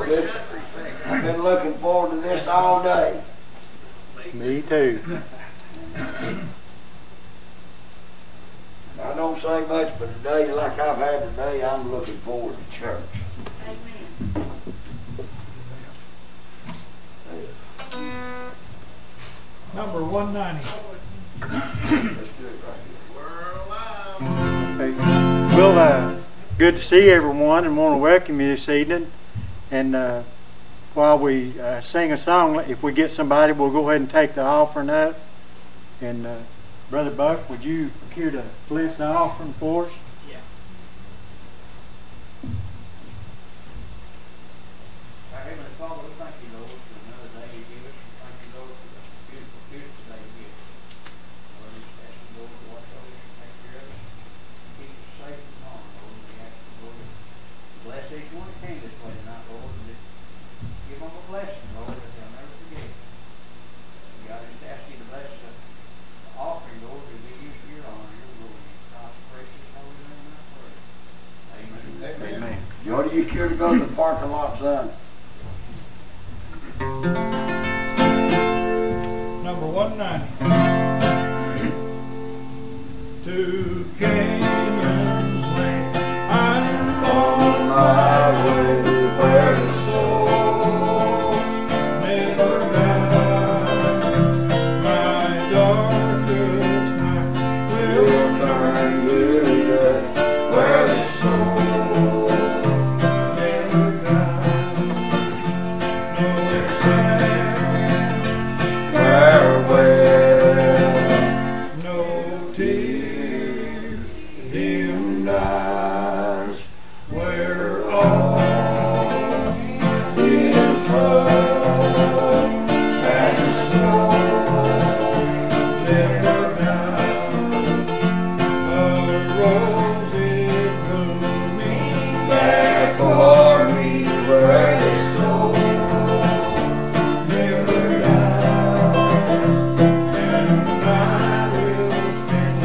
I've been looking forward to this all day. Me too. I don't say much, but today, like I've had today, I'm looking forward to church. Number 190. Okay. Well, good to see everyone, and want to welcome you this evening. And while we sing a song, if we get somebody, we'll go ahead and take the offering up. And Brother Buck, would you care to bless the offering for us? Yeah. Our Heavenly Father, we thank you, Lord, for another day you give us. We thank you, Lord, for the beautiful, beautiful day you give us. Lord, we just ask you, Lord, to watch over us and take care of us. Keep us safe and harm, Lord. We ask you, Lord, to bless each one that came this way tonight, Lord, and just give them a blessing, Lord, that they'll never forget. God, I just ask you to bless the offering, Lord, to be used for your honor, your glory. In Christ's precious holy name, I pray. Amen. Amen. Jordy, you care to go to the parking lot, son? Number 190. To Canaan's land I'm on my way where the soul never dies. My darkest night will will turn to day, where the soul never dies. No sad, farewell, no tear, dim eyes, where all in flood, and the soul never dies. A rose is blooming there for me, where the soul never dies, and I will spend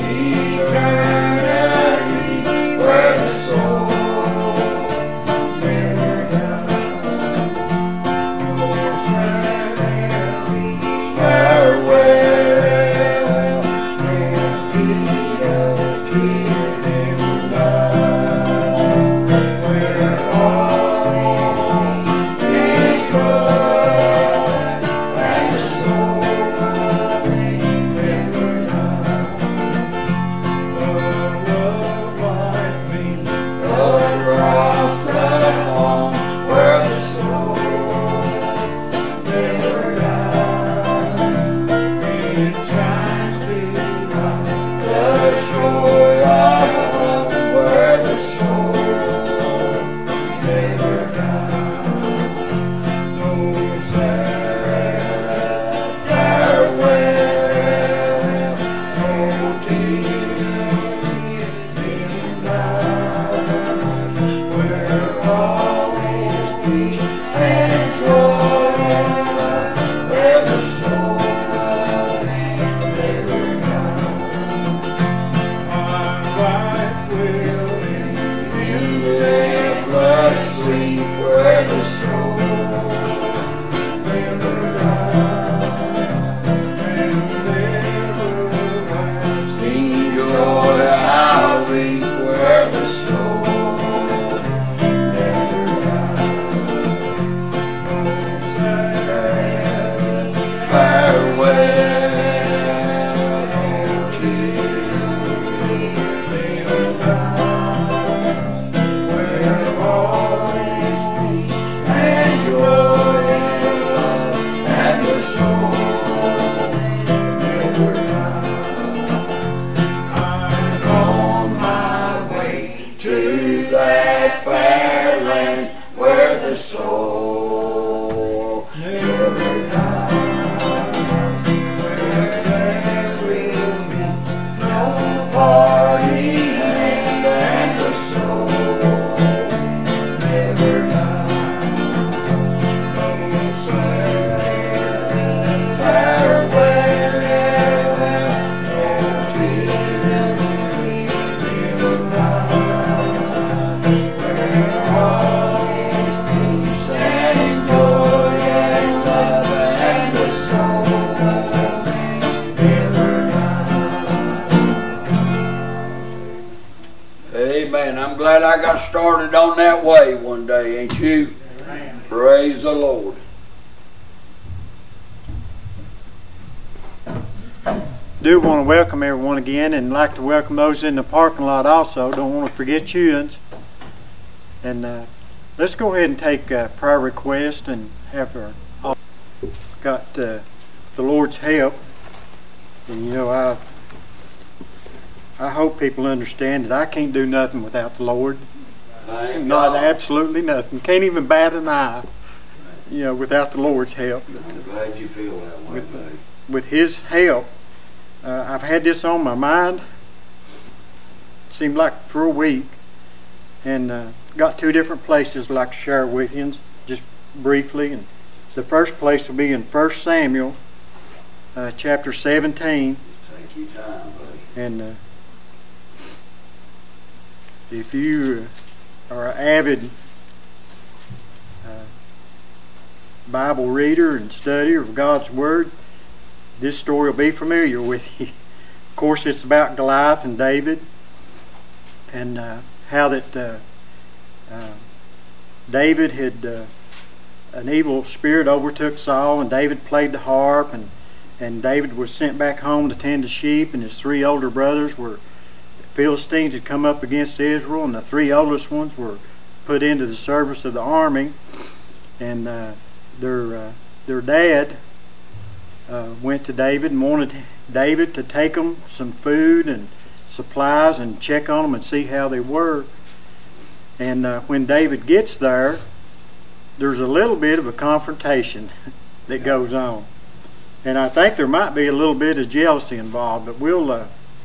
eternity, where the soul never dies. No sad, farewell, no piety in life, where all is blood and the soul never dies. a love like me Across the home where the soul never dies, it shines through life. the joy of home where the soul never dies. No sad, Farewell, no tears in eyes, where all is peace and joy, where the soul never dies. my life will end. You live but sleep where the soul never dies. And everlasting Joy I'll reap where the soul never dies. no sad, Farewell, no tears in eyes, where all is peace and I got started on that way one day, ain't you? Amen. Praise the Lord. Do want to welcome everyone again, and like to welcome those in the parking lot also. Don't want to forget you. And let's go ahead and take prayer request and have our got the Lord's help. And you know, I hope people understand that I can't do nothing without the Lord. Thank Not God. absolutely nothing. Can't even bat an eye, you know, without the Lord's help. I'm glad you feel that way, buddy. With His help, I've had this on my mind. Seemed like for a week, and got two different places I'd like to share with you, just briefly. And the first place will be in 1 Samuel, chapter 17. Take your time, buddy. And if you are an avid Bible reader and studier of God's Word, this story will be familiar with you. Of course, it's about Goliath and David, and how that David had an evil spirit overtook Saul, and David played the harp, and David was sent back home to tend the sheep, and his three older brothers were Philistines had come up against Israel, and the three oldest ones were put into the service of the army, and their dad went to David and wanted David to take them some food and supplies and check on them and see how they were. And when David gets there, there's a little bit of a confrontation that goes on. And I think there might be a little bit of jealousy involved, but we'll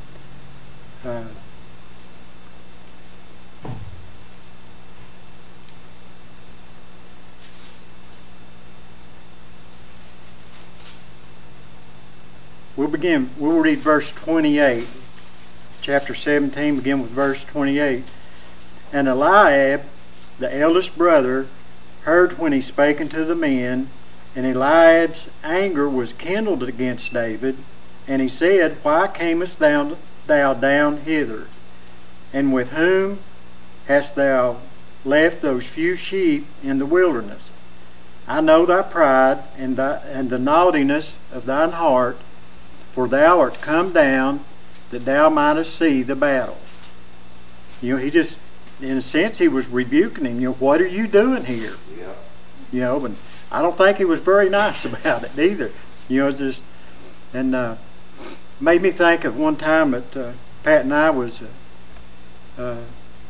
we'll read verse 28. Chapter 17, begin with verse 28. And Eliab, the eldest brother, heard when he spake unto the men, and Eliab's anger was kindled against David, and he said, Why camest thou down hither? And with whom hast thou left those few sheep in the wilderness? I know thy pride and the naughtiness of thine heart, for thou art come down that thou mightest see the battle. You know, he just, in a sense, he was rebuking him. You know, what are you doing here? Yeah. You know, and I don't think he was very nice about it either. You know, it's just, and made me think of one time that Pat and I was, the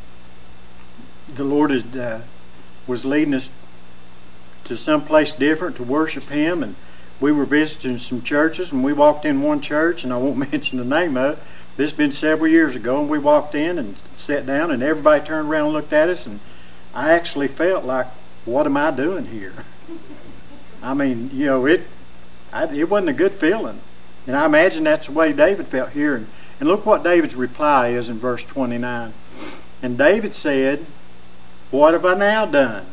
Lord was leading us to some place different to worship Him, and we were visiting some churches, and we walked in one church, and I won't mention the name of it. This has been several years ago, and we walked in and sat down, and everybody turned around and looked at us, and I actually felt like, what am I doing here? I mean, you know, it wasn't a good feeling. And I imagine that's the way David felt here. And look what David's reply is in verse 29. And David said, What have I now done?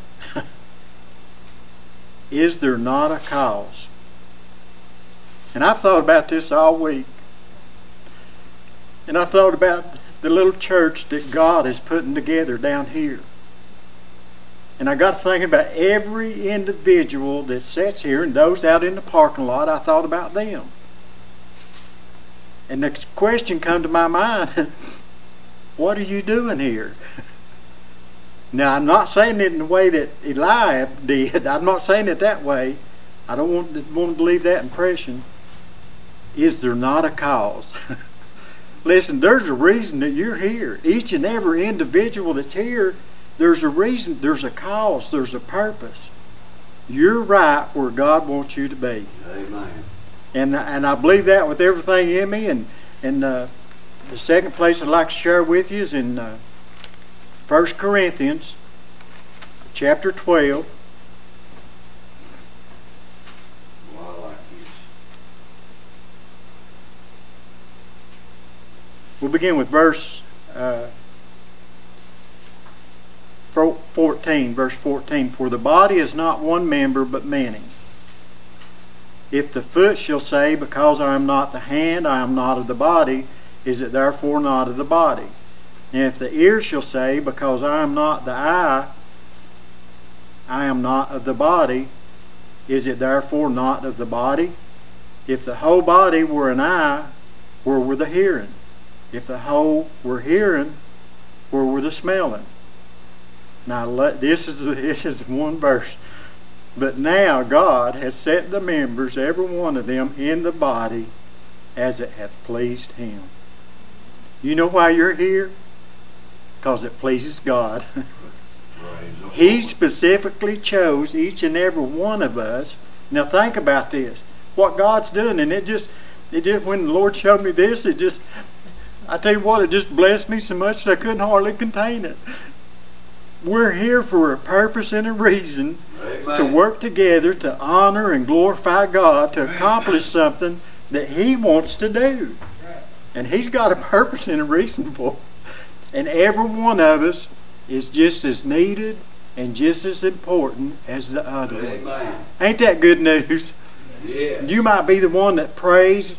Is there not a cause? And I've thought about this all week. And I thought about the little church that God is putting together down here. And I got to thinking about every individual that sits here and those out in the parking lot. I thought about them. And the question come to my mind, what are you doing here? Now, I'm not saying it in the way that Eliab did. I'm not saying it that way. I don't want to leave that impression. Is there not a cause? Listen, there's a reason that you're here. Each and every individual that's here, there's a reason, there's a cause, there's a purpose. You're right where God wants you to be. Amen. And I believe that with everything in me. And the second place I'd like to share with you is in 1 Corinthians chapter 12. Well, I like this. We'll begin with verse 14. Verse 14. For the body is not one member, but many. If the foot shall say, Because I am not the hand, I am not of the body, is it therefore not of the body? And if the ear shall say, Because I am not the eye, I am not of the body, is it therefore not of the body? If the whole body were an eye, where were the hearing? If the whole were hearing, where were the smelling? Now this is one verse. But now God has set the members, every one of them, in the body as it hath pleased Him. You know why you're here? Because it pleases God. He specifically chose each and every one of us. Now think about this. What God's doing, and it just when the Lord showed me this, I tell you what, it just blessed me so much that I couldn't hardly contain it. We're here for a purpose and a reason. Amen. To work together to honor and glorify God, to accomplish something that He wants to do. And He's got a purpose and a reason for it. And every one of us is just as needed and just as important as the other one. Ain't that good news? Yeah. You might be the one that prays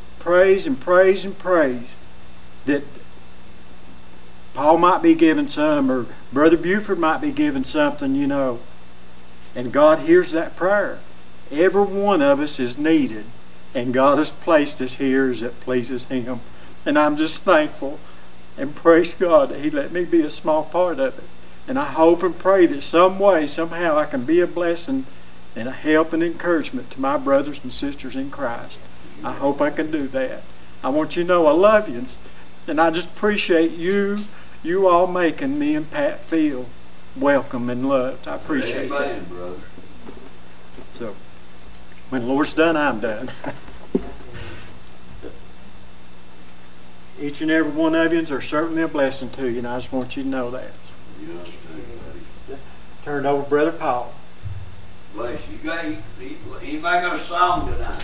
that Paul might be giving some, or Brother Buford might be giving something, you know. And God hears that prayer. Every one of us is needed, and God has placed us here as it pleases Him. And I'm just thankful and praise God that He let me be a small part of it. And I hope and pray that some way, somehow, I can be a blessing and a help and encouragement to my brothers and sisters in Christ. I hope I can do that. I want you to know I love you, and I just appreciate you all making me and Pat feel welcome and loved. I appreciate that. Brother. So, when the Lord's done, I'm done. Each and every one of you are certainly a blessing to you, and I just want you to know that. Turn it over to Brother Paul. Bless you. Anybody got a song tonight?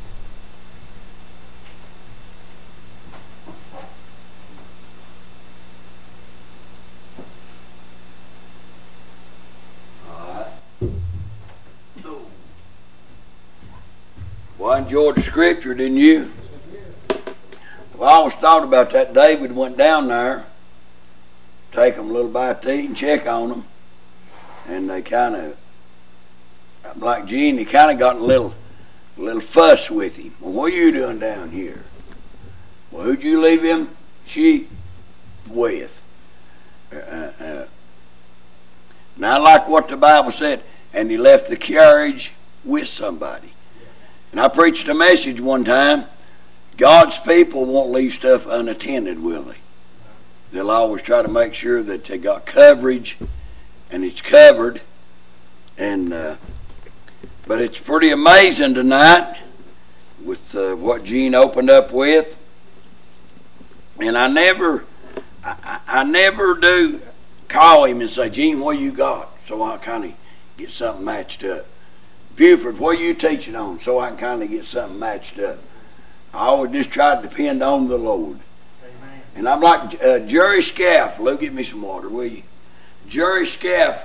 Well, I enjoyed the scripture, didn't you? Well, I always thought about that. David went down there, take them a little bite to eat and check on them. And they kind of, like Gene, they kind of got a little fuss with him. Well, what are you doing down here? Well, who'd you leave him sheep with? Now, like what the Bible said, and he left the carriage with somebody. And I preached a message one time, God's people won't leave stuff unattended, will they? They'll always try to make sure that they got coverage and it's covered. And but it's pretty amazing tonight with what Gene opened up with. And I never do call him and say, Gene, what you got? So I kind of get something matched up. Buford, what are you teaching on? So I can kind of get something matched up. I always just try to depend on the Lord. Amen. And I'm like Jerry Scaff. Lou, get me some water, will you? Jerry Scaff.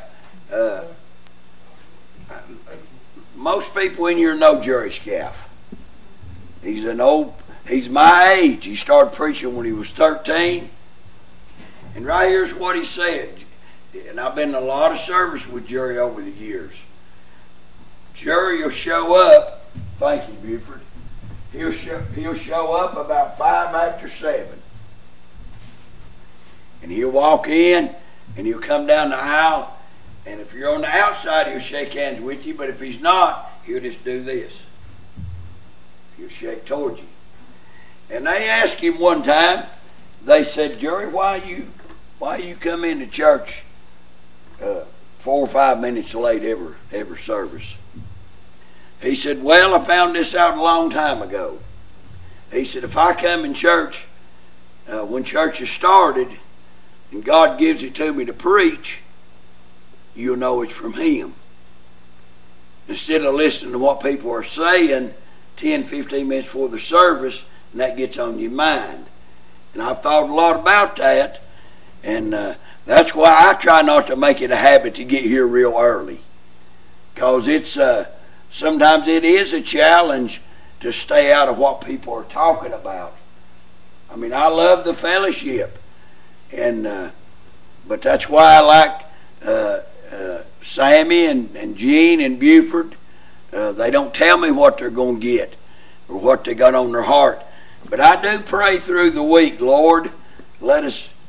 Most people in here know Jerry Scaff. He's my age. He started preaching when he was 13. And right here's what he said. And I've been in a lot of service with Jerry over the years. Jerry will show up. Thank you, Buford. He'll show up about 5 after 7. And he'll walk in and he'll come down the aisle. And if you're on the outside, he'll shake hands with you. But if he's not, he'll just do this. He'll shake towards you. And they asked him one time, they said, Jerry, why you come into church 4 or 5 minutes late every service? He said, well, I found this out a long time ago. He said, if I come in church when church has started and God gives it to me to preach, you'll know it's from Him. Instead of listening to what people are saying 10, 15 minutes before the service, and that gets on your mind. And I've thought a lot about that, and that's why I try not to make it a habit to get here real early. Because it's sometimes it is a challenge to stay out of what people are talking about. I mean, I love the fellowship. But that's why I like Sammy and Gene and Buford. They don't tell me what they're going to get or what they got on their heart. But I do pray through the week, Lord, let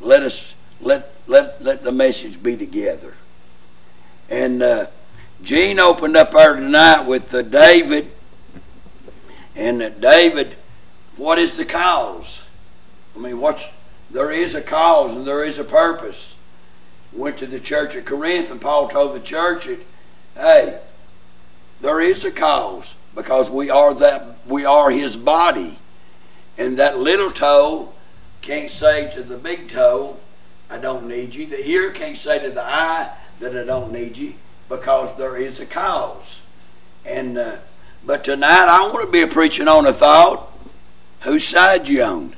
the message be together. And Gene opened up there tonight with David. And David, what is the cause? I mean, there is a cause and there is a purpose. Went to the church at Corinth, and Paul told the church that, hey, there is a cause, because we are his body. And that little toe can't say to the big toe, I don't need you. The ear can't say to the eye that I don't need you, because there is a cause. And but tonight I want to be preaching on a thought. Whose side you on?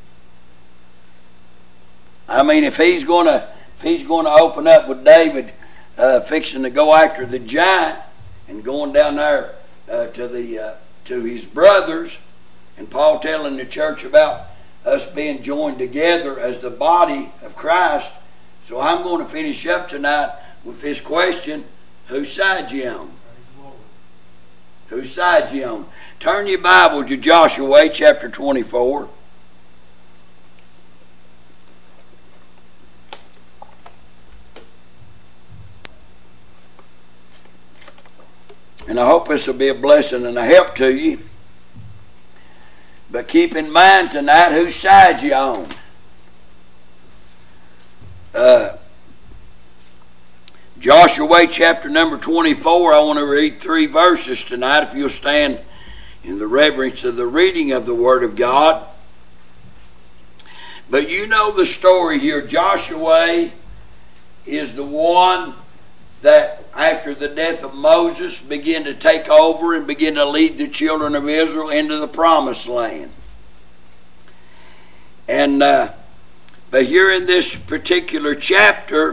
I mean, if he's going to open up with David fixing to go after the giant and going down there to his brothers, and Paul telling the church about us being joined together as the body of Christ. So I'm going to finish up tonight with this question: whose side you on? Whose side you on? Turn your Bible to Joshua chapter 24. And I hope this will be a blessing and a help to you. But keep in mind tonight whose side you on. Joshua chapter number 24, I want to read 3 verses tonight, if you'll stand in the reverence of the reading of the Word of God. But you know the story here. Joshua is the one that, after the death of Moses, began to take over and begin to lead the children of Israel into the promised land. And but here in this particular chapter,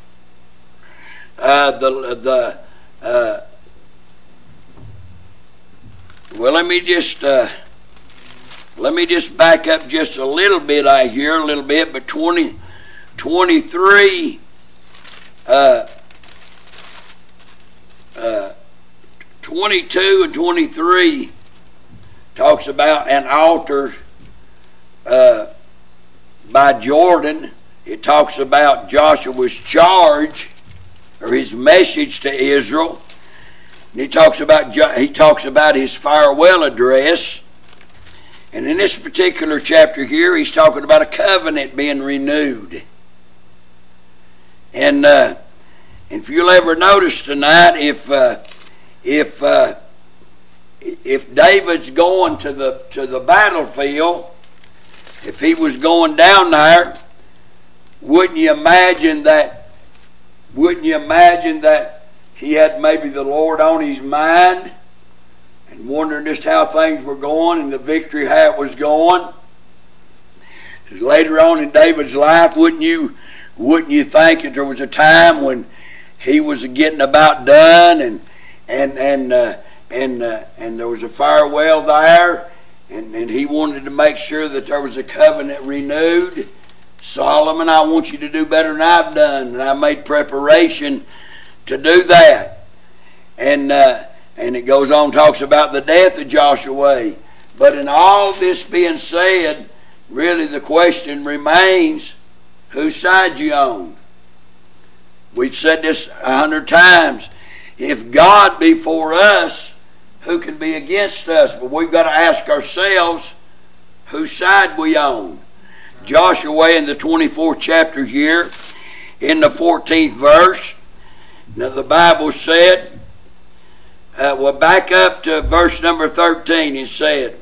well, let me just back up just a little bit. But 23 22 and 23 talks about an altar by Jordan. It talks about Joshua's charge, or his message to Israel. And he talks about his farewell address. And in this particular chapter here, he's talking about a covenant being renewed. And if you'll ever notice tonight, if David's going to the battlefield, if he was going down there, wouldn't you imagine that he had maybe the Lord on his mind and wondering just how things were going and the victory, how it was going? Later on in David's life, wouldn't you think that there was a time when he was getting about done and there was a farewell there, and he wanted to make sure that there was a covenant renewed? Solomon, I want you to do better than I've done, and I made preparation to do that. And it goes on, talks about the death of Joshua. But in all this being said, really the question remains, whose side you on? We've said this 100 times. If God be for us, who can be against us? But we've got to ask ourselves, whose side we on? Joshua in the 24th chapter here, in the 14th verse. Now the Bible said, well, back up to verse number 13. It said,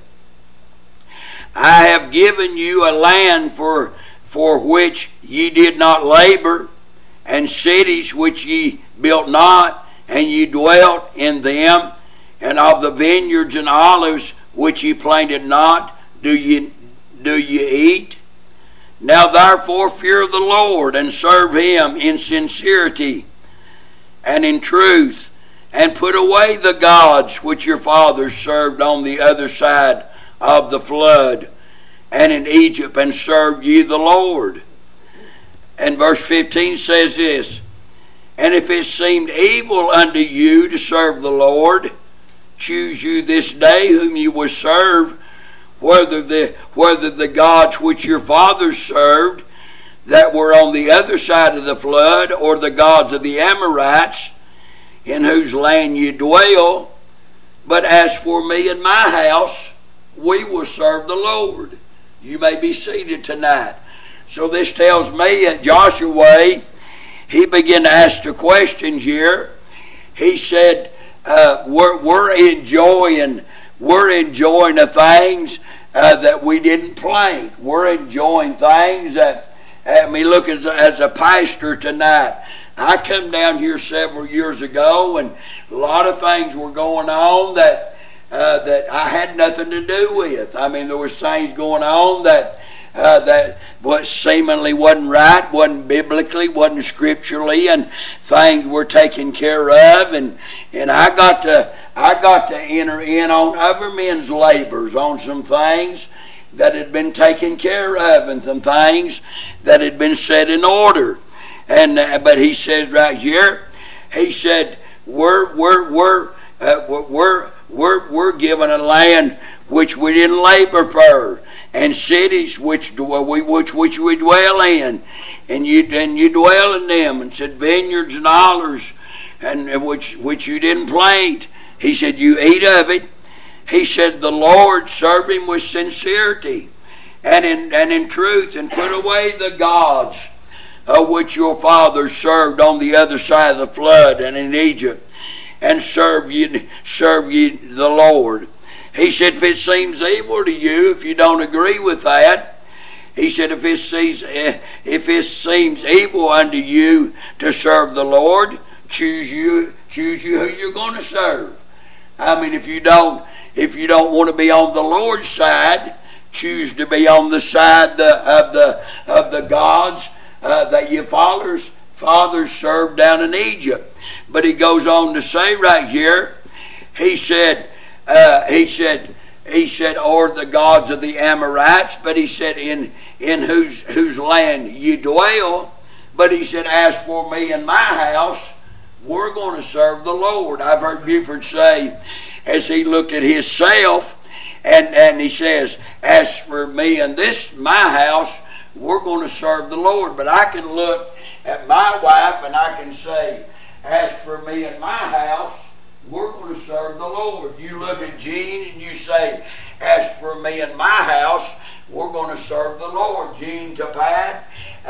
I have given you a land for which ye did not labor, and cities which ye built not, and ye dwelt in them, and of the vineyards and olives which ye planted not, do ye eat? Now therefore fear the Lord, and serve him in sincerity and in truth, and put away the gods which your fathers served on the other side of the flood, and in Egypt, and serve ye the Lord. And verse 15 says this, and if it seemed evil unto you to serve the Lord, choose you this day whom you will serve, whether the gods which your fathers served that were on the other side of the flood, or the gods of the Amorites, in whose land you dwell. But as for me and my house, we will serve the Lord. You may be seated tonight. So this tells me that Joshua, he began to ask the questions here. He said, we're enjoying the things that we didn't plan. We're enjoying things that, look, as a pastor tonight, I come down here several years ago, and a lot of things were going on that I had nothing to do with. I mean, there was things going on that what seemingly wasn't right, wasn't biblically, wasn't scripturally, and things were taken care of, and I got to enter in on other men's labors on some things that had been taken care of, and some things that had been set in order. And but he says right here, he said we're given a land which we didn't labor for, and cities which we dwell in, and you dwell in them, and said vineyards and olives, and which you didn't plant. He said you eat of it. He said the Lord serve him with sincerity and in truth, and put away the gods which your fathers served on the other side of the flood and in Egypt, and serve ye the Lord. He said, if it seems evil to you, if you don't agree with that, he said, if it seems evil unto you to serve the Lord, choose you who you're going to serve. I mean, if you don't want to be on the Lord's side, choose to be on the side of the gods that your fathers served down in Egypt. But he goes on to say right here, he said, or the gods of the Amorites, but he said, in whose land you dwell. But he said, as for me and my house, we're going to serve the Lord. I've heard Buford say, as he looked at himself, and he says, as for me and my house, we're going to serve the Lord. But I can look at my wife and I can say, as for me and my house, we're going to serve the Lord. You look at Jean and you say, as for me and my house, we're going to serve the Lord. Jean to Pat,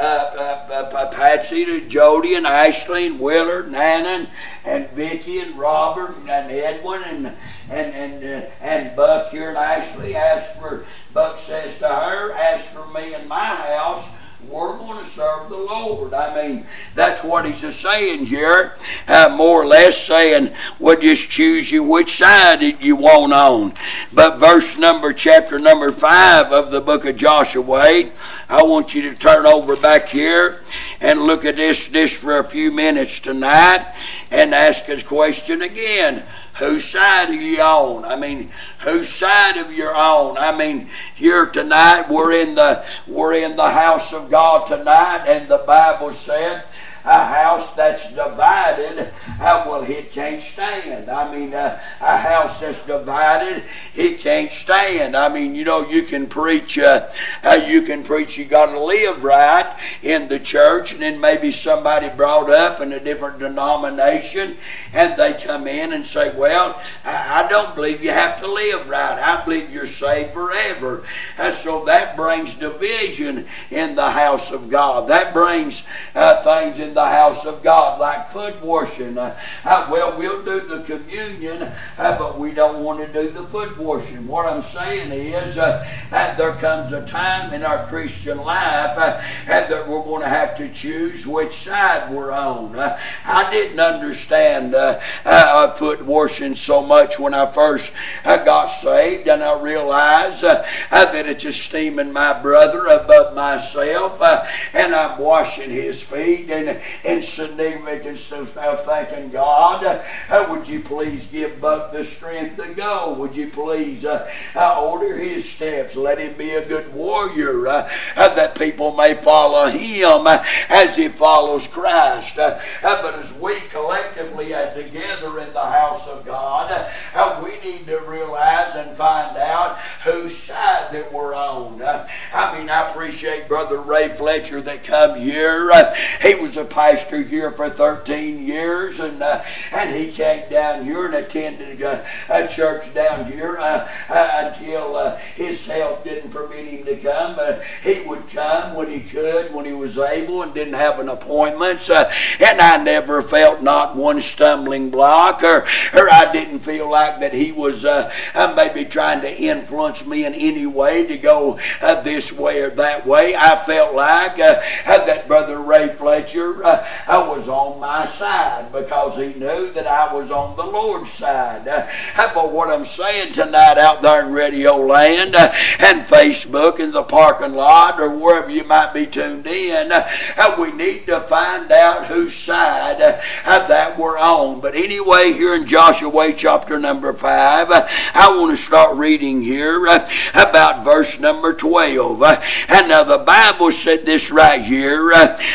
Patsy to Jody and Ashley and Willard and Anna and Vicky and Robert and Edwin and Buck here and Ashley. Buck says to her, as for me and my house, we're going to serve the Lord. I mean, that's what he's saying here. More or less saying, well, just choose you which side you want on. But chapter number 5 of the book of Joshua, I want you to turn over back here and look at this for a few minutes tonight and ask us a question again. Whose side are you on? I mean, whose side of you're on? I mean, here tonight we're in the house of God tonight, and the Bible said a house that's divided, well, it can't stand. I mean, a house that's divided, it can't stand. I mean, you can preach, you got to live right in the church, and then maybe somebody brought up in a different denomination, and they come in and say, well, I don't believe you have to live right. I believe you're saved forever. So that brings division in the house of God. That brings things in the house of God, like foot washing. Well, we'll do the communion, but we don't want to do the foot washing. What I'm saying is that there comes a time in our Christian life that we're going to have to choose which side we're on. I didn't understand foot washing so much when I first got saved, and I realized that it's esteeming my brother above myself, and I'm washing his feet, and insignificance of thanking God. Would you please give Buck the strength to go? Would you please order his steps? Let him be a good warrior, that people may follow him as he follows Christ. But as we collectively are together in the house of God, we need to realize and find out whose side that we're on. I appreciate Brother Ray Fletcher that come here. He was a pastor here for 13 years, and he came down here and attended a church down here until his health didn't permit him to come. He would come when he could, when he was able, and didn't have an appointment. And I never felt not one stumbling block, or I didn't feel like that he was maybe trying to influence me in any way to go this way or that way. I felt like that Brother Ray Fletcher was on my side, because he knew that I was on the Lord's side. But what I'm saying tonight out there in Radio Land and Facebook and the parking lot or wherever you might be tuned in, we need to find out whose side that we're on. But anyway, here in Joshua chapter number 5, I want to start reading here about verse number 12. And now the Bible said this right here,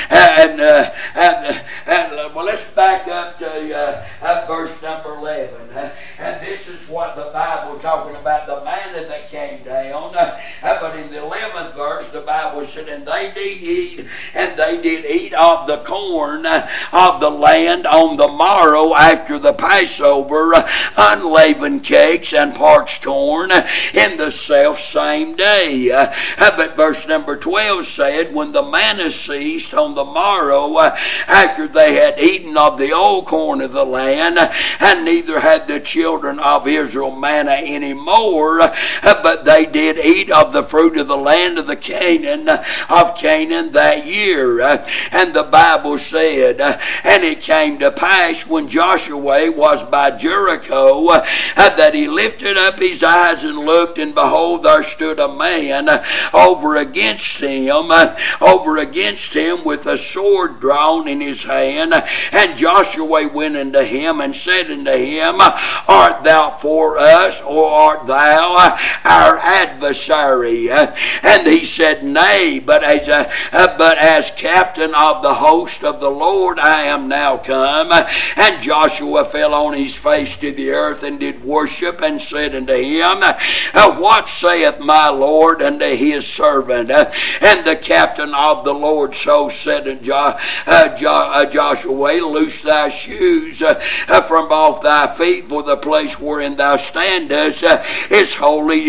well, let's back up to verse number 11. And this is what the Bible talking about, the manna that came down. But in the 11th verse, the Bible said, and they did eat of the corn of the land on the morrow after the Passover, unleavened cakes and parched corn in the self same day. But verse number 12 said, when the manna ceased on the morrow after they had eaten of the old corn of the land, and neither had the children of Israel manna any more, but they did eat of the fruit of the land of Canaan that year. And the Bible said, and it came to pass when Joshua was by Jericho, that he lifted up his eyes and looked, and behold, there stood a man over against him with a sword drawn in his hand. And Joshua went unto him and said unto him, art thou for us, or art thou our adversary? And he said, nay, but as captain of the host of the Lord I am now come. And Joshua fell on his face to the earth and did worship, and said unto him, what saith my Lord unto his servant? And the captain of the Lord so said unto Joshua, loose thy shoes from off thy feet, for the place wherein thou standest is holy.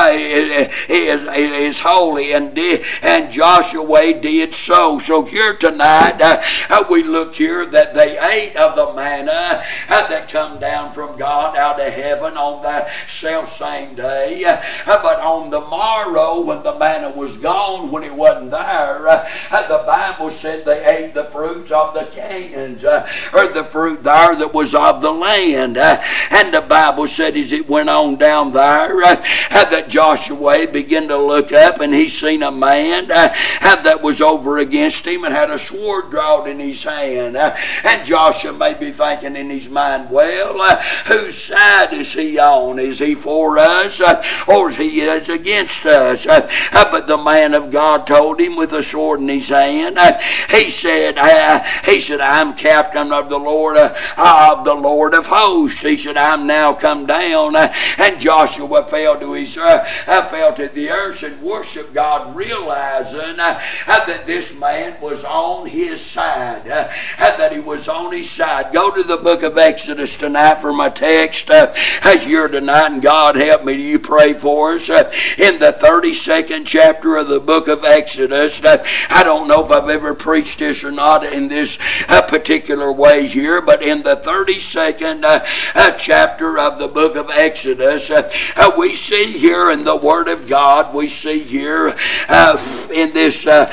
Is holy. And Joshua did so. So here tonight we look here that they ate of the manna that come down from God out of heaven on that self same day. But on the morrow, when the manna was gone, when it wasn't there, the Bible said they ate the fruits of the Canaans, or the fruit there that was of the land. And the Bible said as it went on down there, that Joshua began to look up, and he seen a man that was over against him and had a sword drawn in his hand. And Joshua may be thinking in his mind, well, whose side is he on? Is he for us, or is he against us? But the man of God told him with a sword in his hand, he said, I'm captain of the Lord of hosts. He said, I'm now come down. And Joshua fell to the earth and worshiped God, realizing that this man was on his side, that he was on his side. Go to the book of Exodus tonight for my text here tonight, and God help me, you pray for us. In the 32nd chapter of the book of Exodus, I don't know if I've ever preached this or not in this particular way here, but in the 32nd chapter of the book of Exodus, we see here in the Word of God, we see here in this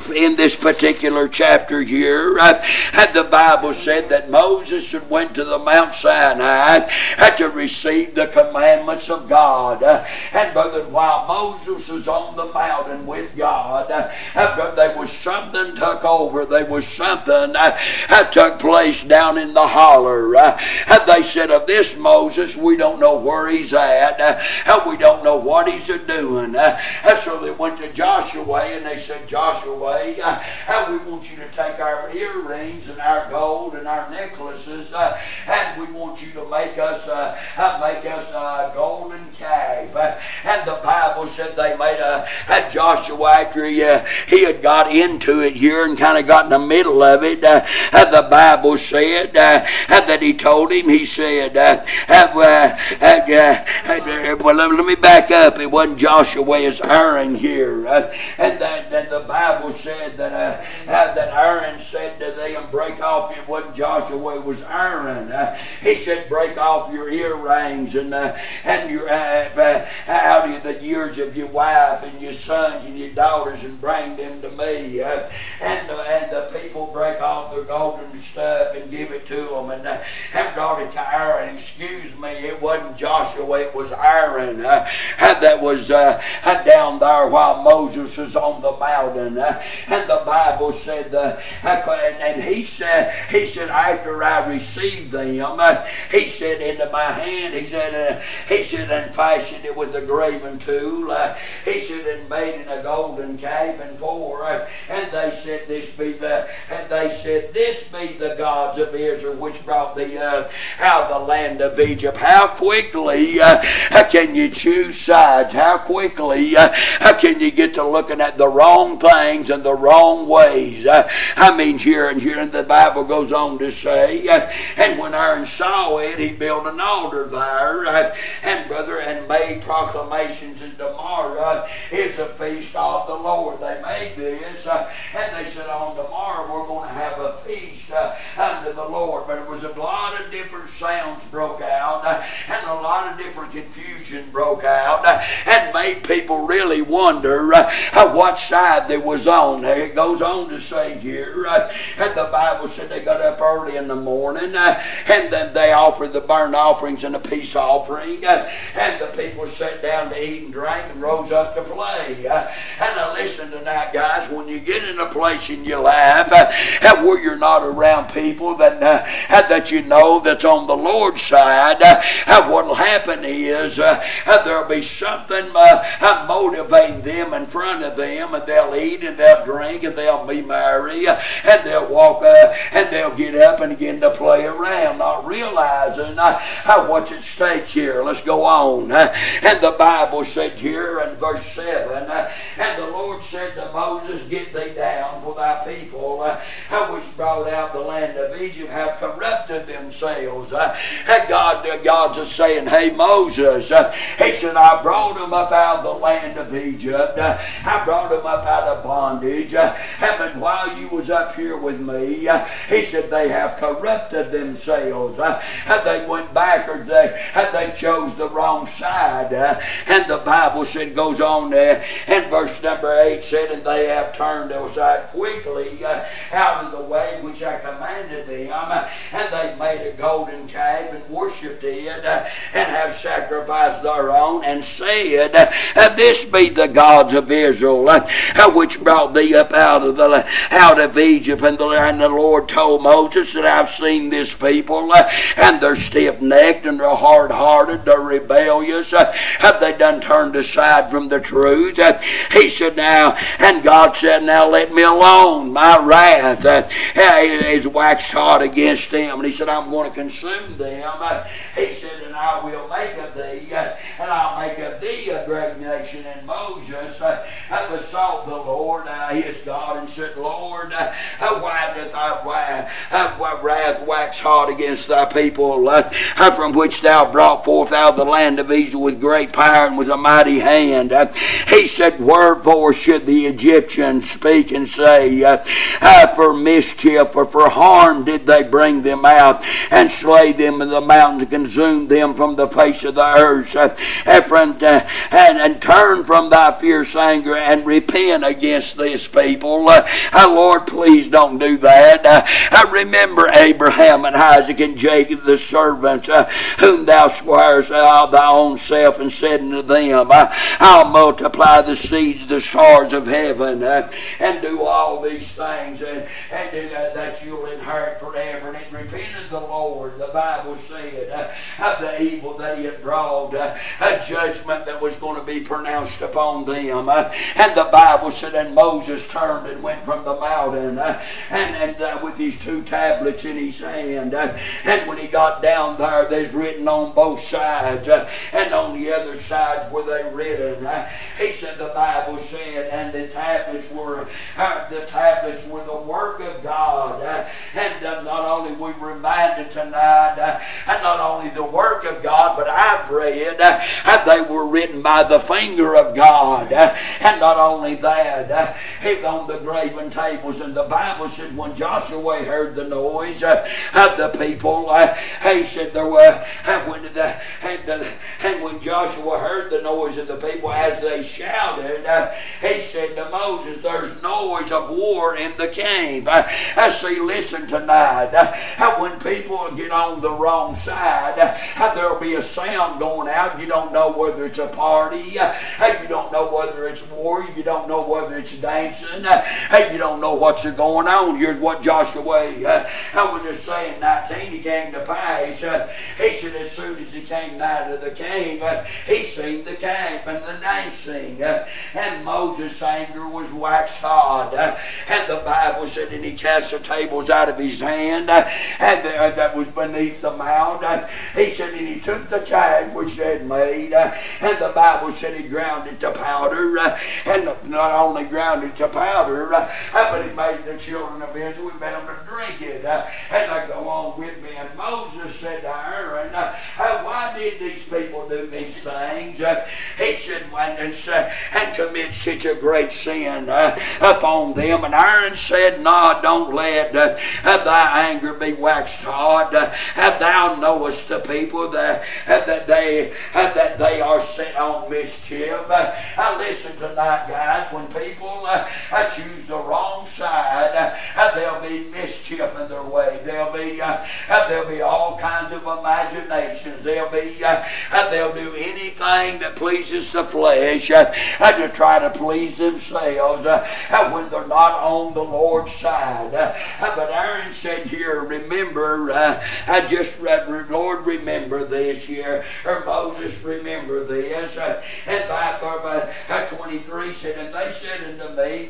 in this particular chapter here, the Bible said that Moses went to the Mount Sinai to receive the commandments of God. And brother, while Moses was on the mountain with God, there was something took over. There was something took place down in the holler. They said of this Moses, we don't know where he's at. We don't know what he's doing. So they went to Joshua and they said, Joshua, we want you to take our earrings and our gold and our necklaces, and we want you to make us a golden calf. And the Bible said they made Joshua, after he had got into it here and kind of got in the middle of it, the Bible said that he told him, he said, well, let me back up. It wasn't Joshua, it's Aaron here. And the Bible said that Aaron said to them, break off. It wasn't Joshua, it was Aaron. He said, break off your earrings and your out of the years of your wife and your sons and your daughters and bring them to me. And the people break off their golden stuff and give it to them and brought it to Aaron. Excuse me, it wasn't Joshua, it was Aaron that was down there while Moses was on the mountain. And the Bible said, and he said, after I received them, he said, into my hand, he said, and fashioned it with a graving tool. He said, and made it a golden calf and and they said, this be the gods of Israel which brought thee out of the land of Egypt. How quickly can you choose sides? How quickly can you get to looking at the wrong things and the wrong ways? I mean, here the Bible goes on to say, and when Aaron saw it, he built an altar there, and brother, and made proclamations, and tomorrow is a feast of the Lord. They made this, and they said, on tomorrow we're going to have a feast unto the Lord. But it was a lot of different sounds broke out, and a lot of different confusion broke out, and made people really wonder what side they was on. It goes on to say here, and the Bible said they got up early in the morning, and then they offered the burnt offerings and the peace offering, and the people sat down to eat and drink and rose up to play. And now listen tonight, guys, when you get in a place in your life where you're not around people that you know that's on the Lord's side, what will happen is there'll be something motivating them in front of them, and they'll eat and they'll drink and they'll be merry and they'll walk and they'll get up and begin to play around, not realizing what's at stake here. Let's go on. And the Bible said here in verse 7, and the Lord said to Moses, get thee down, for thy people which brought out the land of Egypt have corrupted themselves. And God's just saying, hey Moses, he said, I brought them up out of the land of Egypt. I brought them up out of bondage. And while you was up here with me, he said, they have corrupted themselves. They went backwards. They chose the wrong side. And the Bible said, goes on there, and verse number 8 said, and they have turned aside quickly out of the way which I commanded them, and they made a golden calf and worshipped it, and have sacrificed their own, and said, this be the gods of Israel, which brought thee up out of Egypt. And the Lord told Moses that I've seen this people, and they're stiff-necked, and they're hard-hearted, they're rebellious, they done turned aside from the truth. He said, now, and God said, now let me alone. My wrath is waxed hot against them. And he said, I'm going to consume them. He said, and I will make of thee, and I'll make of thee a great nation. And Moses besought the Lord his God and said, Lord, why doth thy wrath wax wax hot against thy people, from which thou brought forth out of the land of Egypt with great power and with a mighty hand. He said, wherefore should the Egyptians speak and say, for mischief or for harm did they bring them out, and slay them in the mountains, and consume them from the face of the earth, and turn from thy fierce anger and repent against this people. Lord, please don't do that. Remember Abraham and Isaac and Jacob, the servants, whom thou swearest of thy own self, and said unto them, I'll multiply the seeds of the stars of heaven, and do all these things, and that you'll inherit forever. And it repented the Lord, the Bible said, of the evil that he had brought, a judgment that was going to be pronounced upon them. And the Bible said, and Moses turned and went from the mountain, and with his 2 tablets in his hand. And when he got down there, there's written on both sides, and on the other sides were they written. He said, the Bible said, and the tablets were the work of God. And not only we reminded tonight, and not only the work of God, but I've read they were written by the finger of God. And not only that, it's on the graven tables. And the Bible said when Joshua heard the noise of the people, he said there were, and when Joshua heard the noise of the people as they shouted, he said to Moses, there's noise of war in the camp. See, listen tonight, when people get on the wrong side, there'll be a sound going out. You don't know whether it's a party, you don't know whether it's war, you don't know whether it's dancing, you don't know what's going on. Here's what Joshua, I was just saying, 19, he came to pass. He said as soon as he came nigh to the cave, he seen the calf and the dancing, and Moses' anger was waxed hot. And the Bible said, and he cast the tables out of his hand, and that was beneath the mount. He said, and he took the calf which they had made, and the Bible said he ground it to powder, and not only ground it to powder, but he made the children of Israel, he made them to drink it. And I go on with me, and Moses said to Aaron, why did these people do these things? He said, and commit such a great sin upon them. And Aaron said, no, don't let thy anger be waxed hot. Thou knowest the people that they are set on mischief. Listen tonight, guys, when people choose the wrong side, there'll be mischief in their way. There'll be all kinds of imaginations. They'll do anything that pleases the flesh to try to please themselves when they're not on the Lord's side. But Aaron said here, remember, Lord, remember this here, or Moses, remember this. And back up 23 said, and they said unto me,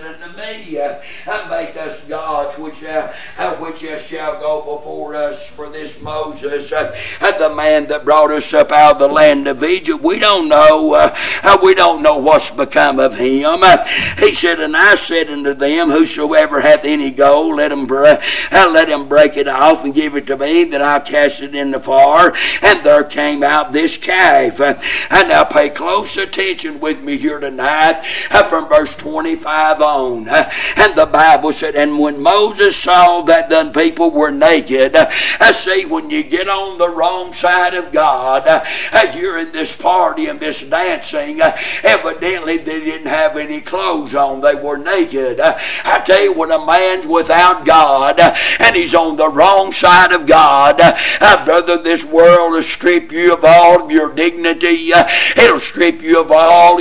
make us gods which shall go before us. For this Moses, the man that brought us up out of the land of Egypt, we don't know what's become of him. He said, and I said unto them, whosoever hath any gold, let him break it off and give it to me, that I'll cast it in the fire. And there came out this calf. And now pay close attention with me here tonight, from verse 25 on. And the Bible said, and when Moses saw that the people were naked, see, when you get on the wrong side of God, you're in this party and this dancing, evidently they didn't have any clothes on. They were naked. I tell you, when a man's without God and he's on the wrong side of God, brother, this world will strip you of all of your dignity. It'll strip you of all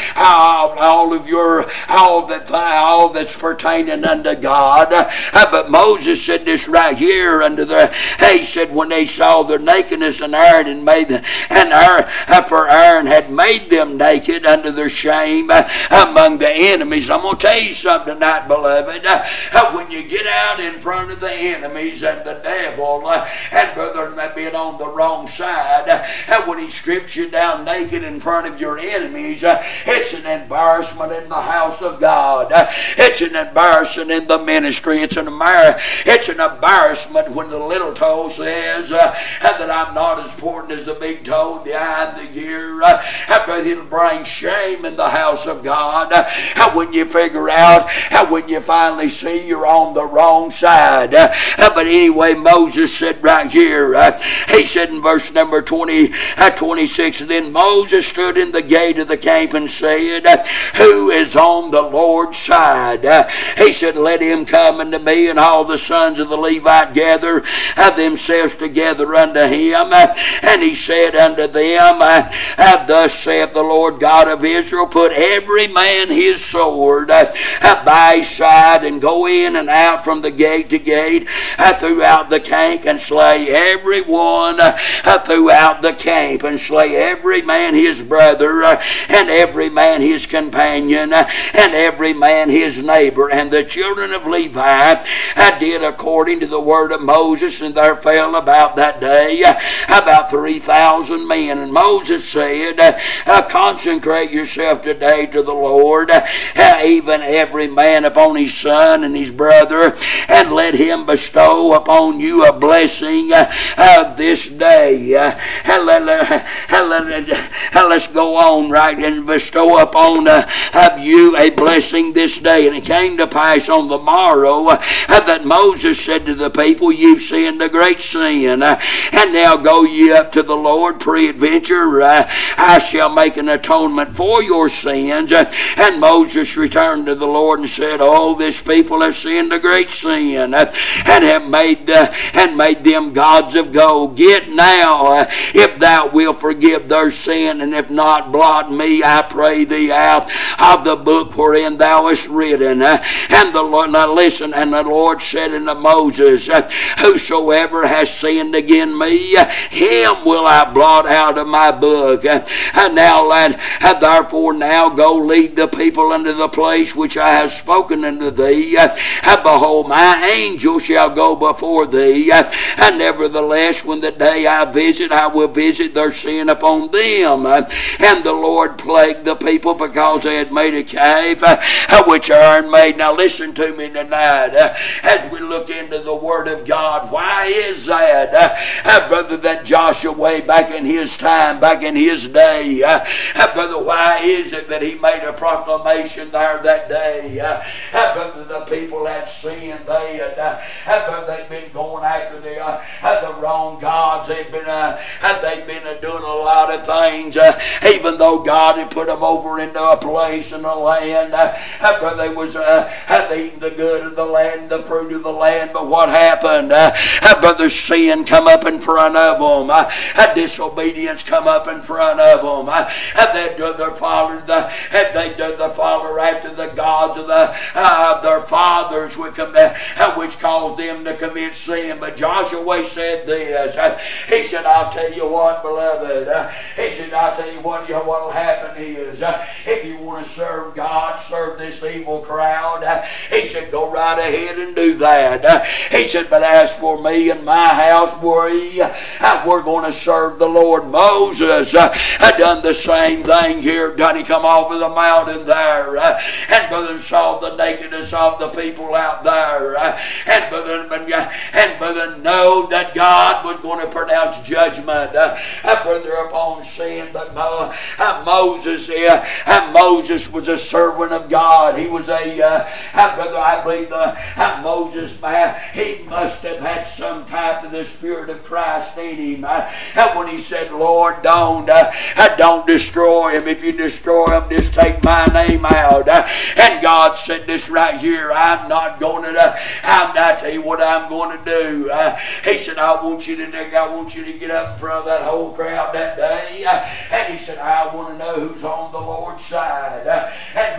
that's pertaining unto God. But Moses said this right here he said, when they saw their nakedness, and Aaron for Aaron had made them naked under their shame among the enemies. I'm going to tell you something tonight, beloved. When you get out in front of the enemies and the devil, and brother, being on the wrong side, when he strips you down naked in front of your enemies, it It's an embarrassment in the house of God. It's an embarrassment in the ministry. It's an embarrassment when the little toe says that I'm not as important as the big toe, the eye, and the ear. It'll bring shame in the house of God when you figure out, when you finally see you're on the wrong side. But anyway, Moses said right here, he said in verse number 26, then Moses stood in the gate of the camp and said, who is on the Lord's side? He said, let him come unto me. And all the sons of the Levite gather themselves together unto him. And he said unto them, thus saith the Lord God of Israel, put every man his sword by his side, and go in and out from the gate to gate throughout the camp, and slay every one throughout the camp, and slay every man his brother, and every man his companion, and every man his neighbor. And the children of Levi did according to the word of Moses, and there fell about that day about 3,000 men. And Moses said, consecrate yourself today to the Lord, even every man upon his son and his brother, and let him bestow upon you a blessing this day. Let's go on, right, and bestow upon you a blessing this day. And it came to pass on the morrow that Moses said to the people, you've sinned a great sin, and now go ye up to the Lord. Peradventure I shall make an atonement for your sins. And Moses returned to the Lord and said, oh, this people have sinned a great sin, and have made them gods of gold. Get now, if thou wilt forgive their sin, and if not, blot me, I pray thee, out of the book wherein thou hast written. And the Lord, now listen, and the Lord said unto Moses, whosoever has sinned against me, him will I blot out of my book. And now, lad, therefore now go lead the people unto the place which I have spoken unto thee. Behold, my angel shall go before thee, and nevertheless, when the day I visit, I will visit their sin upon them. And the Lord plagued the people because they had made a cave which Aaron made. Now listen to me tonight as we look into the Word of God. Why is that, brother, that Joshua way back in his time, back in his day, brother, why is it that he made a proclamation there that day? Brother, the people had sinned. They'd been going after the wrong gods. They'd been doing a lot of things, even though God had put them over into a place in the land. Brother, they was eating the good of the land, the fruit of the land. But what happened? Brother, sin come up in front of them. Disobedience come up in front of them. They follow after the gods of their fathers, which caused them to commit sin. But Joshua said this. He said, I'll tell you what, beloved. He said, I'll tell you what will happen is, if you want to serve God, serve this evil crowd, he said, go right ahead and do that. He said, but as for me and my house, we're going to serve the Lord. Moses had done the same thing here. Done he come off of the mountain there, and brother saw the nakedness of the people out there, and brother know that God was going to pronounce judgment, brother, upon sin. But Moses was a servant of God. He was brother, I believe Moses, he must have had some type of the Spirit of Christ in him. When he said, Lord, don't destroy him. If you destroy him, just take my name out. And God said this right here, I'm not going to, I'll tell you what I'm going to do. He said, I want you to get up in front of that whole crowd that day. And he said, I want to know who's on the Lord's side. And brother, he said,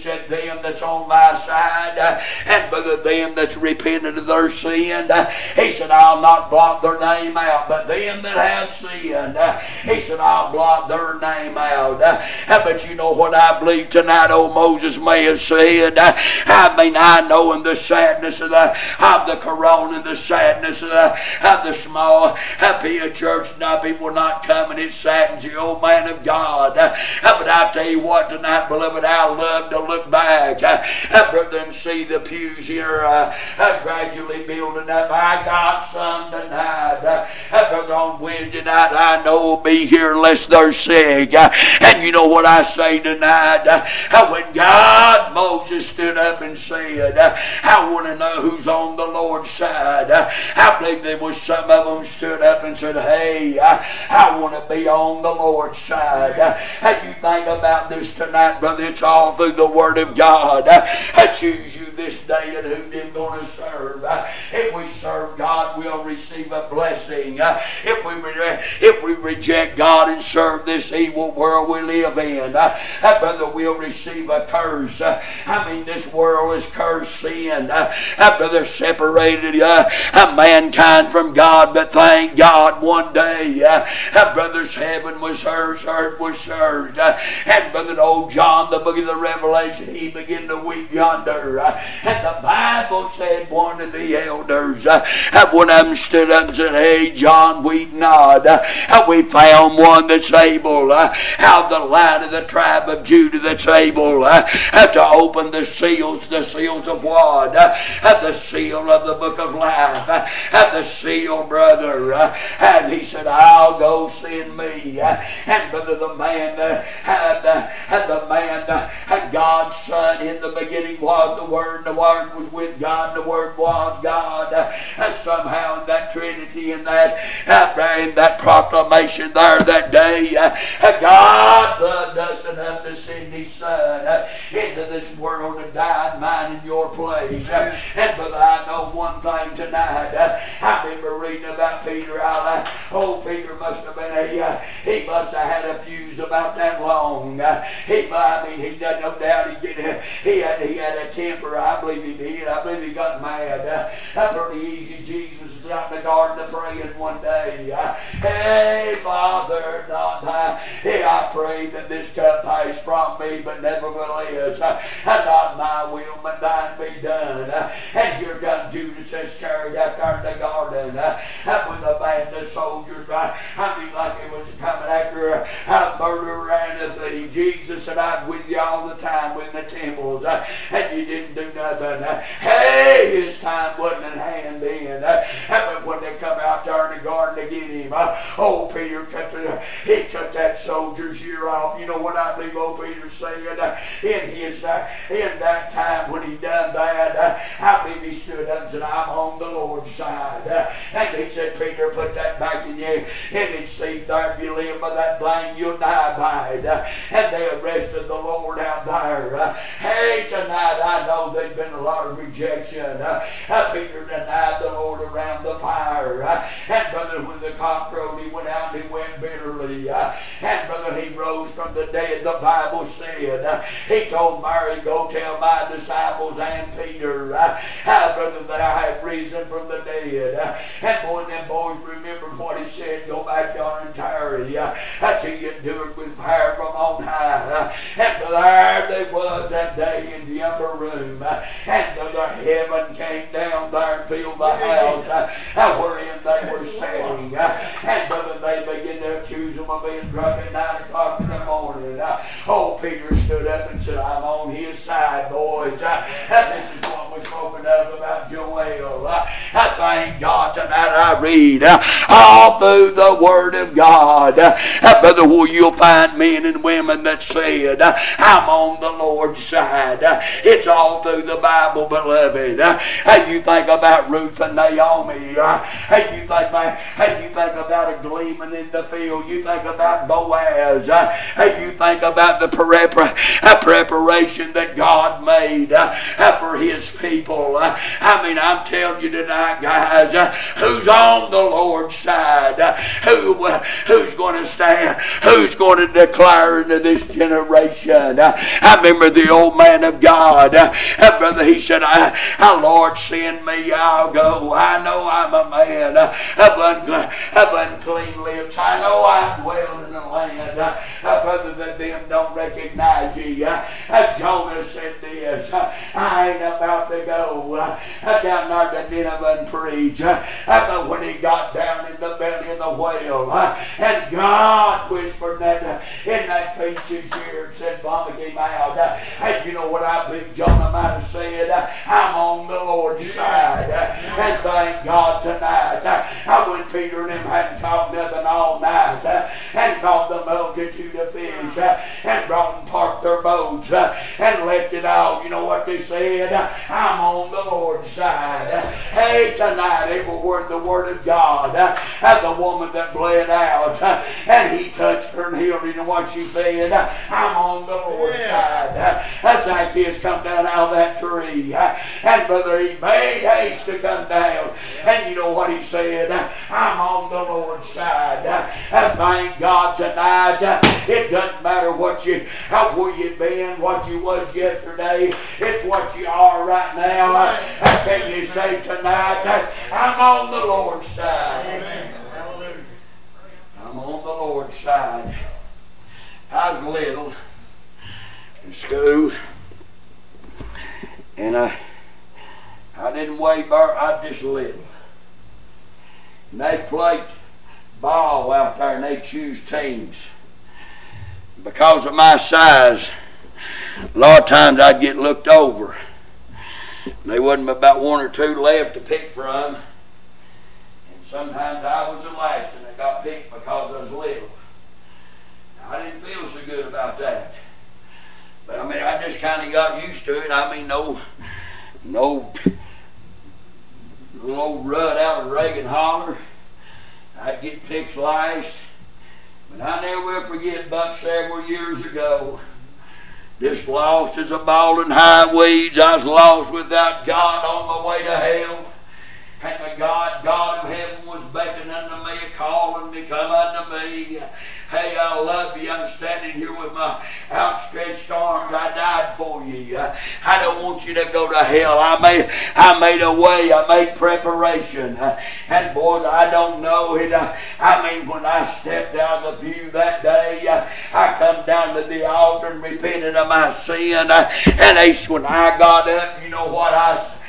said, them that's on my side, and brother, them that's repented of their sin, he said, I'll not blot their name out, but them that have sinned, he said, I'll blot their name out. But you know what I believe tonight, old Moses may have said? I know in the sadness of the corona, the sadness of the small Pia church, now people not coming, it saddens you, old man of God. But I tell you what tonight, beloved, I love to look back, brother, and see the pews here gradually building up. I got some tonight, brother, on Wednesday night. I know will be here unless they're sick. And you know what I say tonight? When God, Moses stood up and said, I want to know who's on the Lord's side. I believe there was some of them stood up and said, hey, I want to be on the Lord's side. You think about this tonight, brother, it's all through the Word of God. I choose you this day and who they're going to serve. If we serve God, we'll receive a blessing. If we reject God and serve this evil world we live in, brother, we'll receive a curse. This world is cursed sin. Brother, separated mankind from God, but thank God one day, brother's heaven was hers, earth was hers. And brother, old John, the book of the Revelation, he began to weep yonder. And the Bible said one of the elders, one of them stood up and said, hey, John, weep not. We found one that's able, out of the line of the tribe of Judah, that's able to open the seals of what? The seal of the book of life. The seal, brother. And he said, I'll go send me. And brother, the man, God's Son, in the beginning was the Word, and the Word was with God, and the Word was God. And somehow in that Trinity, in that proclamation there that day, God loved us enough to send His Son into this world to die in mine in your place. And brother, I know one thing tonight. I remember reading about Peter. Old Peter must have been he must have had a fuse about that long. He doesn't, no doubt he had a temper. I believe he did. I believe he got mad. Pretty easy. Jesus was out in the garden of praying one day. Hey, Father, not I pray that this cup pass from me, but nevertheless, not my will, but thine be done. And here comes Judas Iscariot out there in the garden with a band of soldiers. Like it was coming after a murderer and a thief. Jesus said, I'm with you all the time with the temples, and you didn't do nothing. Hey, his time wasn't in hand then. But when they come out there in the garden to get him, old Peter cut that soldier's ear off. You know what I believe old Peter said? In that time when he done that, I believe he stood up and said, I'm on the Lord's side. And he said, Peter, put that back in you. And it's see there, if you live by that thing, you'll die by it. And they arrested the Lord out there. Hey, tonight I know there's been a lot of rejection. Peter denied the Lord around the fire. And brother, when the cock crowed, he went out and he wept bitterly. And brother, he rose from the dead. The Bible said, he told Mary, go tell my disciples and Peter, brother, that I have risen from the dead. And boy, them boys remembered what he said. Go back yonder and tarry till you do it with fire from on high. And there they was that day in the upper room. And brother, heaven came down there and filled the house wherein they were sitting. And brother, they began to accuse him of being drunk at 9 o'clock in the morning. Old Peter stood up and said, I'm on his side, boys. This is what we're spoken of about Joel. I thank God tonight I read all through the Word of God. Brother, where you'll find men and women that said, I'm on the Lord's side. It's all through the Bible, beloved. You think about Ruth and Naomi. You think about a gleeman in the field. You think about Boaz. You think about the preparation that God made for His people. I'm telling you tonight, guys, who's on on the Lord's side. Who's going to stand? Who's going to declare into this generation? I remember the old man of God, brother, he said, Lord, send me, I'll go. I know I'm a man of unclean lips. I know I dwell in the land, brother, that them don't recognize ye. Jonah said this, I ain't about to go down there to Nineveh and preach. But when he got down in the belly of the whale, and God whispered in that piece of ear and said, vomit him out. And you know what I think Jonah might have said? I'm on the Lord's side. And thank God tonight, when Peter and him hadn't caught nothing all night, and caught the multitude of fish, and brought and parked their boats, and left it all, you know what they said? I'm on the Lord's side. Hey, tonight, everywhere the Word of God, the woman that bled out, and he touched her and healed her, you know what she said? I'm on the Lord's side. Zacchaeus come down out of that tree, and brother, he made haste to come down, and you know what he said? I'm on the Lord's side. And thank God tonight, it doesn't matter what where you've been, what you was yesterday, it's what you are right now. Can you say tonight, I'm on the Lord's side? Amen. I'm on the Lord's side. I was little in school, and I didn't weigh I was just little. And they played ball out there and they choose teams. Because of my size, a lot of times I'd get looked over. There wasn't about one or two left to pick from. And sometimes I was the last and I got picked because I was little. Now, I didn't feel so good about that. But I mean, I just kind of got used to it. I mean, no little old rud out of Reagan Holler. I'd get picked last. But I never will forget about several years ago. Just lost as a ball in high weeds. I was lost without God on the way to hell. And the God of heaven was beckoning unto me, calling me, come unto me. Hey, I love you. I'm standing here with my outstretched arms. I died for you. I don't want you to go to hell. I made a way. I made preparation. And boys, I don't know it. I mean, when I stepped out of the pew that day, I come down to the altar and repented of my sin. And when I got up, you know what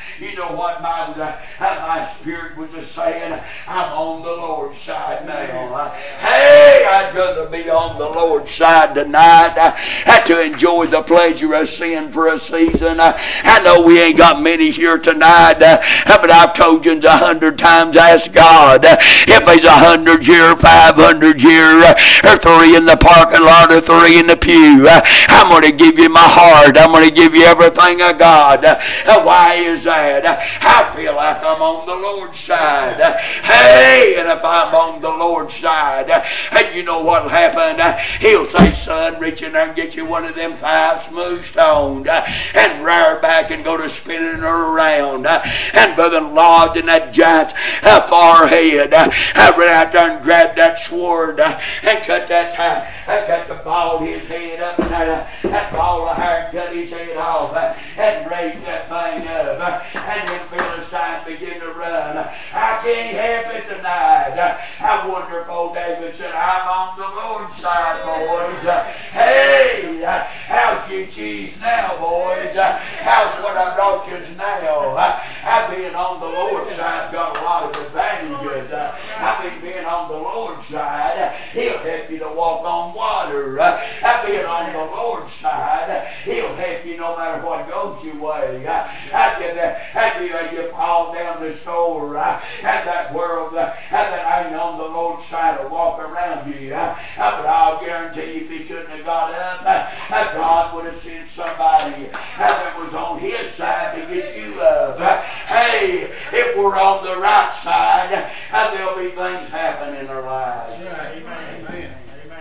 my spirit was just saying, I'm on the Lord's side now. Hey, I'd rather be on the Lord's side tonight to enjoy the pleasure of sin for a season. I know we ain't got many here tonight, but I've told you 100 times, ask God if there's 100 here, 500 here, or 3 in the parking lot, or 3 in the pew. I'm going to give you my heart. I'm going to give you everything I got. Why is that? I feel like I'm on the Lord's side. Hey, and if I'm on the Lord's side, you know what'll happen? He'll say, son, reach in there and get you one of them 5 smooth stones and rear back and go to spinning her around. And brother lodged in that giant forehead, I ran out there and grabbed that sword and cut the ball his head up, and that ball of hair, and cut his head off and raised that thing up. And when Philistine began to run, I can't help it tonight. I wonder if old David said, I'm on the Lord's side, boys. Hey, how's your cheese now, boys? How's what I brought you now? I've been on the Lord's side, got a lot of advantages. I've been being on the Lord's side. He'll help you to walk on water. I've been on the Lord's side. He'll help you no matter what goes your way. You fall down the store, and that world that ain't on the Lord's side will walk around you. But I'll guarantee you, if he couldn't have got up, God would have sent somebody that was on his side to get you up. Hey, if we're on the right side, there'll be things happen in our lives. Amen.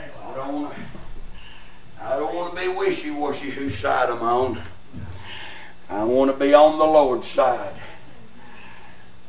I don't want to be wishy-washy whose side I'm on. I want to be on the Lord's side.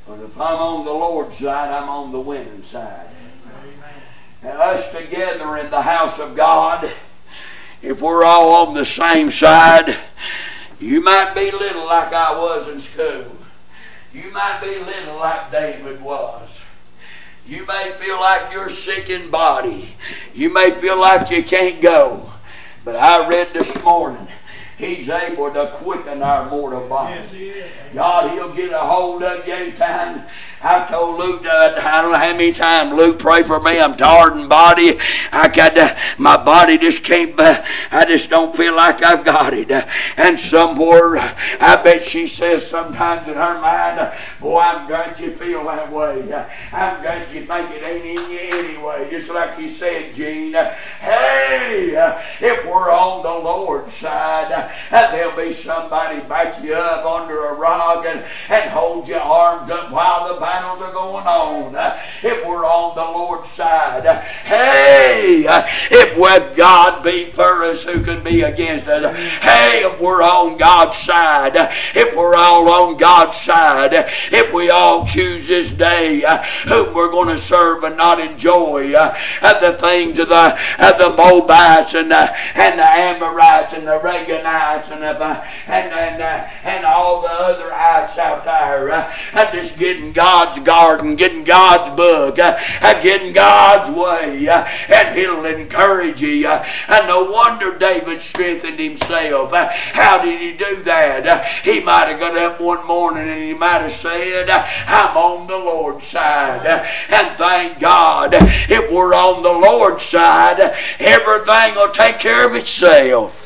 But if I'm on the Lord's side, I'm on the winning side. And us together in the house of God, if we're all on the same side, you might be little like I was in school. You might be little like David was. You may feel like you're sick in body. You may feel like you can't go. But I read this morning, He's able to quicken our mortal body. Yes, He is. God, He'll get a hold of you anytime. I've told Luke, I don't know how many times, Luke, pray for me. I'm tired in body. My body just can't, I just don't feel like I've got it. And somewhere, I bet she says sometimes in her mind, boy, I'm glad you feel that way. I'm glad you think it ain't in you anyway. Just like you said, Gene. Hey, if we're on the Lord's side, there'll be somebody back you up under a rock and hold your arms up while the battles are going on. If we're on the Lord's side, hey, if with God be for us, who can be against us? Hey, if we're on God's side, if we're all on God's side, if we all choose this day whom we're going to serve and not enjoy the things of the Moabites and the Amorites and the Reganites and all the other ites out there, just getting God's garden, getting God's book, getting God's way, and He'll encourage you. And no wonder David strengthened himself. How did he do that? He might have got up one morning and he might have said, I'm on the Lord's side. And thank God, if we're on the Lord's side, everything will take care of itself.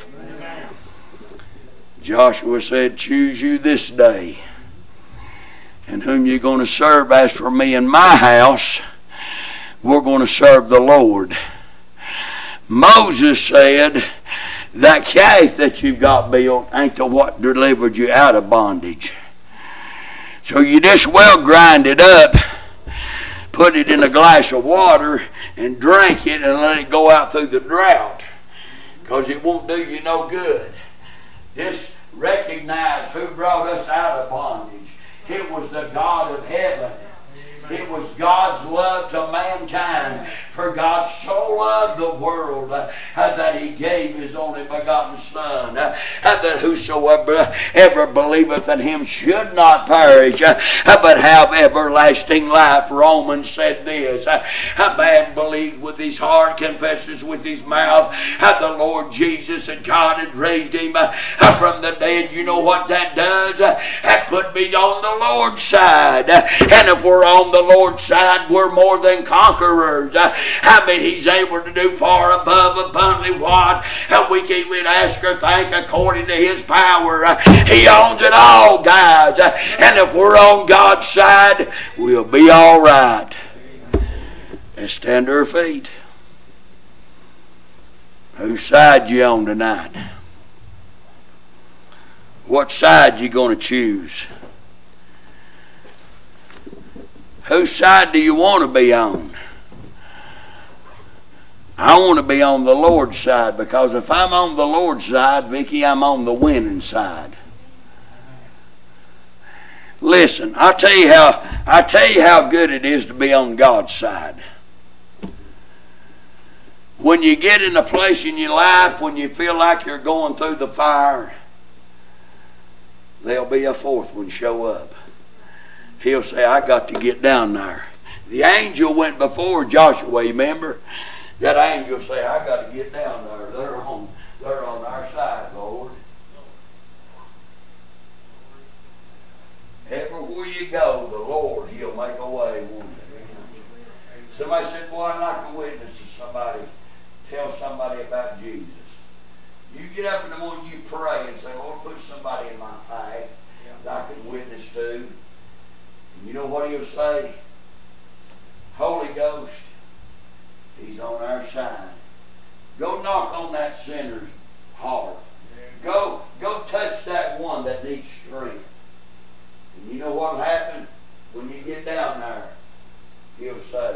Joshua said, choose you this day and whom you're going to serve. As for me and my house, we're going to serve the Lord. Moses said, that calf that you've got built ain't the what delivered you out of bondage. So you just well grind it up, put it in a glass of water and drink it and let it go out through the drought, because it won't do you no good. Just recognize who brought us out of bondage. It was the God of heaven. It was God's love to mankind. For God so loved the world that He gave His only begotten Son, that whosoever ever believeth in Him should not perish, but have everlasting life. Romans said this, a man believes with his heart, confesses with his mouth the Lord Jesus, and God had raised Him from the dead. You know what that does? That put me on the Lord's side. And if we're on the Lord's side, we're more than conquerors. I mean, He's able to do far above abundantly what we can even ask or think according to His power. He owns it all, guys. And if we're on God's side, we'll be all right. Let's stand to our feet. Whose side you on tonight? What side you going to choose? Whose side do you want to be on? I want to be on the Lord's side, because if I'm on the Lord's side, Vicky, I'm on the winning side. Listen, I'll tell you how good it is to be on God's side. When you get in a place in your life when you feel like you're going through the fire, there'll be a fourth one show up. He'll say, I got to get down there. The angel went before Joshua, remember? That angel say, I got to get down there. They're on our side, Lord. Everywhere you go, the Lord, He'll make a way, won't He? Somebody said, boy, I'd like to witness to somebody, tell somebody about Jesus. You get up in the morning, you pray and say, Lord, put somebody in my path that I can witness to. And you know what He'll say? Holy Ghost, He's on our side. Go knock on that sinner's heart. Go touch that one that needs strength. And you know what will happen? When you get down there, He'll say,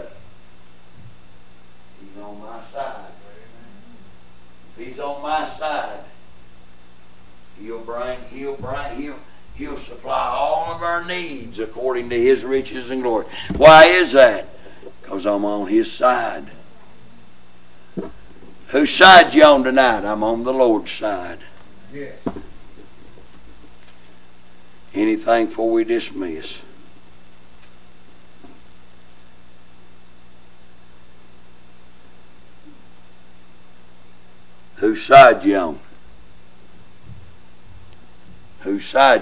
He's on my side. If He's on my side, He'll supply all of our needs according to His riches and glory. Why is that? Because I'm on His side. Whose side you on tonight? I'm on the Lord's side. Yes. Anything before we dismiss? Whose side you on? Whose side